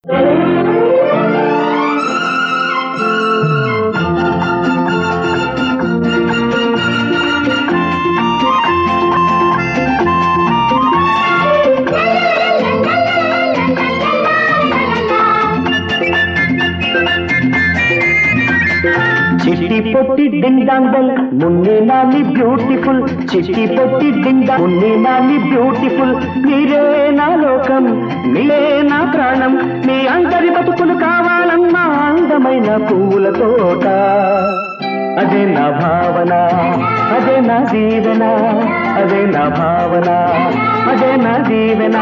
చిట్టి పొట్టి ding dong bell Munni Nani beautiful చిట్టి పొట్టి ding dong Munni Nani beautiful మీరే నా లోకం మీరే నా ప్రాణం మీ అందరి బతుకులు కావాలన్నా అందమైన పువ్వుల తోట అదే నా భావన అదే నా దీవెన అదే నా భావన అదే నా దీవెన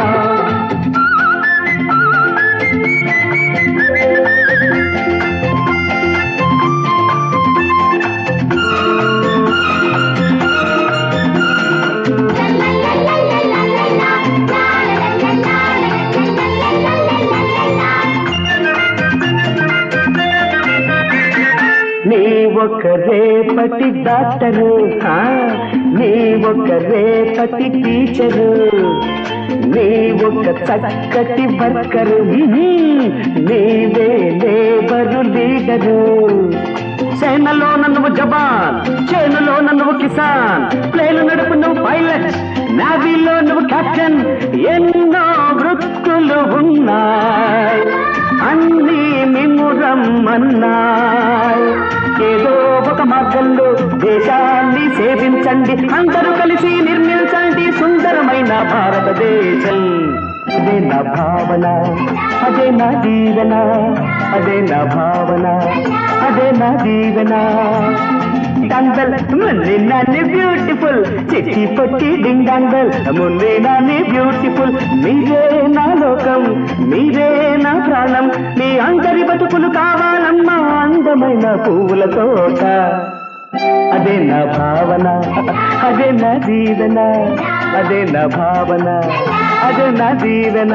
నీ ఒక రేపటి డాక్టరు నీ ఒక రేపటి టీచరు నీ ఒక చక్కటి వర్కరు నీవే లేబరు లీడరు సేనలో నువ్వు జవాన్ చేనులో నువ్వు కిసాన్ ప్లేను నడుపు నువ్వు పైలట్ నావీలో నువ్వు కెప్టెన్ ఎన్నో వృత్తులు ఉన్నాయి అన్నీ నిన్ను రమ్మన్నాయి ఏదో ఒక మార్గంలో దేశాన్ని సేవించండి అందరూ కలిసి నిర్మించండి సుందరమైన భారతదేశం అదే నా భావన అదే నా దీవెన అదే నా భావన అదే నా దీవెన డంగల్ మున్నే నాని బ్యూటిఫుల్ చిట్టి పొట్టి డింగ్ డంగల్ మున్నే నాని బ్యూటిఫుల్ మీరే నా లోకం మీరే నా ప్రాణం మీ అందరి బతుకులు కావాలమ్మా అందమైన పువ్వుల తోట అదే నా భావన అదే నా దీవెన అదే నా భావన అదే నా దీవెన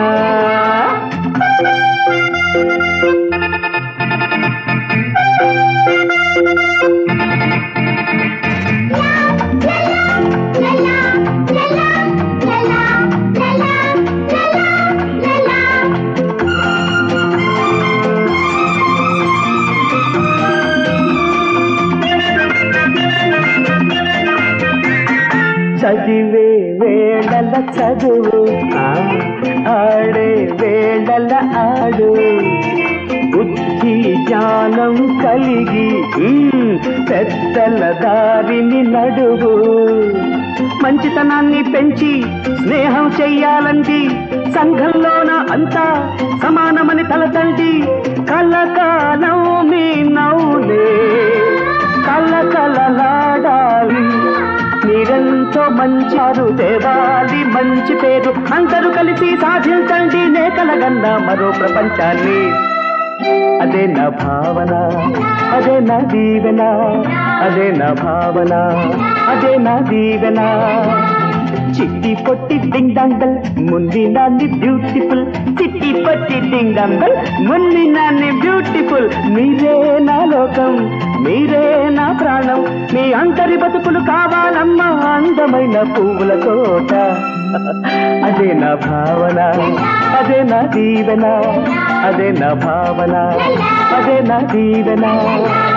చదివే వేళల చదువు ఆడే వేళల ఆడు బుద్ధి జ్ఞానం కలిగి పెద్దల దారిని నడువు మంచితనాన్ని పెంచి స్నేహం చెయ్యాలండి సంఘంలోన అంతా సమానమని తలతండి కలకాలం మీ నవ్వులే కలకలలాడాలి మీరెంతో మంచారు తేవాలి మంచి పేరు అందరూ కలిసి సాధించండి నేకలగన్న మరో ప్రపంచాన్ని అదే నా భావన అదే నా దీవెన అదే నా భావన అదే నా దీవెన చిట్టి పొట్టి డింగ్ డంగల్ మున్ని నాని బ్యూటిఫుల్ చిట్టి పొట్టి డింగ్ డంగల్ మున్ని నాని బ్యూటిఫుల్ మీరే నా లోకం మీరే నా ప్రాణం మీ అందరి బతుకులు కావాలమ్మా అందమైన పువ్వుల తోట అదే నా భావన అదే నా దీవెన అదే నా భావన అదే నా దీవెన